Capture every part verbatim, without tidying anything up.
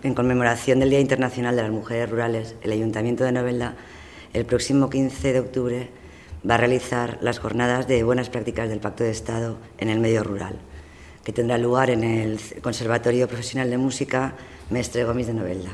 en conmemoración del Día Internacional de las Mujeres Rurales, el Ayuntamiento de Novelda, el próximo quince de octubre, va a realizar las jornadas de buenas prácticas del Pacto de Estado en el medio rural, que tendrá lugar en el Conservatorio Profesional de Música Mestre Gomis de Novelda.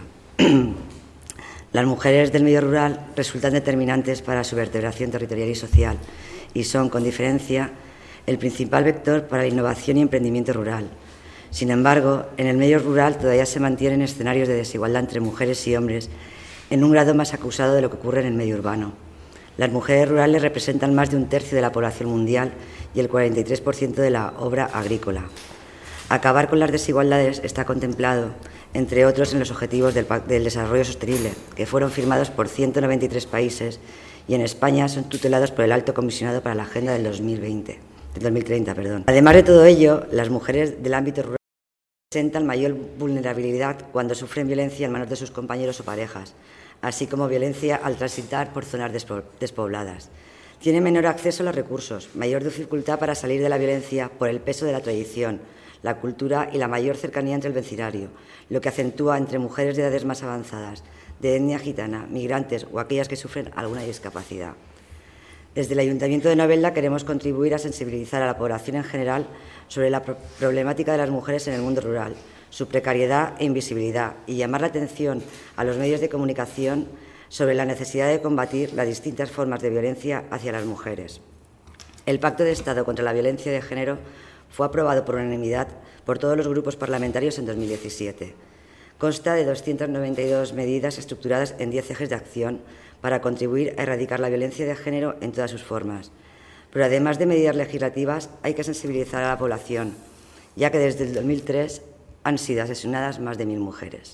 Las mujeres del medio rural resultan determinantes para su vertebración territorial y social y son, con diferencia, el principal vector para la innovación y emprendimiento rural. Sin embargo, en el medio rural todavía se mantienen escenarios de desigualdad entre mujeres y hombres en un grado más acusado de lo que ocurre en el medio urbano. Las mujeres rurales representan más de un tercio de la población mundial y el cuarenta y tres por ciento de la obra agrícola. Acabar con las desigualdades está contemplado, entre otros, en los Objetivos del, del Desarrollo Sostenible, que fueron firmados por ciento noventa y tres países y en España son tutelados por el Alto Comisionado para la Agenda del dos mil veinte, del dos mil treinta. Perdón. Además de todo ello, las mujeres del ámbito rural presentan mayor vulnerabilidad cuando sufren violencia en manos de sus compañeros o parejas, así como violencia al transitar por zonas despobladas. Tienen menor acceso a los recursos, mayor dificultad para salir de la violencia por el peso de la tradición, la cultura y la mayor cercanía entre el vecindario, lo que acentúa entre mujeres de edades más avanzadas, de etnia gitana, migrantes o aquellas que sufren alguna discapacidad. Desde el Ayuntamiento de Novelda queremos contribuir a sensibilizar a la población en general sobre la problemática de las mujeres en el mundo rural, su precariedad e invisibilidad, y llamar la atención a los medios de comunicación sobre la necesidad de combatir las distintas formas de violencia hacia las mujeres. El Pacto de Estado contra la Violencia de Género fue aprobado por unanimidad por todos los grupos parlamentarios en dos mil diecisiete. Consta de doscientas noventa y dos medidas estructuradas en diez ejes de acción para contribuir a erradicar la violencia de género en todas sus formas. Pero además de medidas legislativas, hay que sensibilizar a la población, ya que desde el dos mil tres han sido asesinadas más de mil mujeres.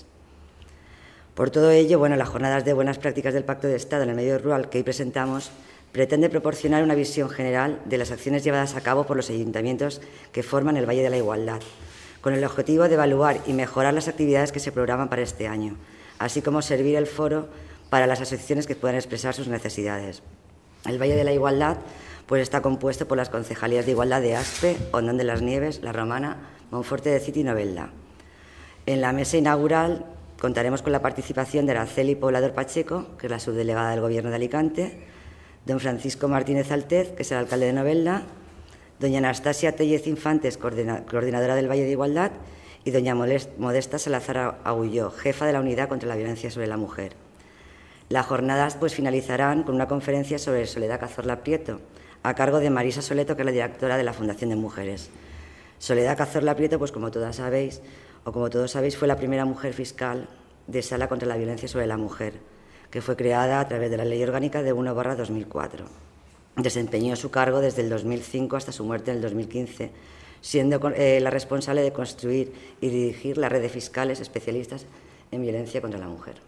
Por todo ello, bueno, las jornadas de buenas prácticas del Pacto de Estado en el medio rural que hoy presentamos pretende proporcionar una visión general de las acciones llevadas a cabo por los ayuntamientos que forman el Valle de la Igualdad, con el objetivo de evaluar y mejorar las actividades que se programan para este año, así como servir el foro para las asociaciones que puedan expresar sus necesidades. El Valle de la Igualdad pues, está compuesto por las concejalías de igualdad de Aspe, Ondón de las Nieves, La Romana, Monforte de City y Novelda. En la mesa inaugural contaremos con la participación de Araceli Poblador Pacheco, que es la subdelegada del Gobierno de Alicante, don Francisco Martínez Altez, que es el alcalde de Novelda, doña Anastasia Tellez Infantes, coordinadora del Valle de Igualdad, y doña Modesta Salazar Agulló, jefa de la Unidad contra la Violencia sobre la Mujer. Las jornadas pues, finalizarán con una conferencia sobre Soledad Cazorla Prieto, a cargo de Marisa Soleto, que es la directora de la Fundación de Mujeres. Soledad Cazorla Prieto, pues como todas sabéis, o como todos sabéis, fue la primera mujer fiscal de Sala contra la Violencia sobre la Mujer, que fue creada a través de la Ley Orgánica de uno barra dos mil cuatro. Desempeñó su cargo desde el dos mil cinco hasta su muerte en el dos mil quince, siendo eh, la responsable de construir y dirigir la red de fiscales especialistas en violencia contra la mujer.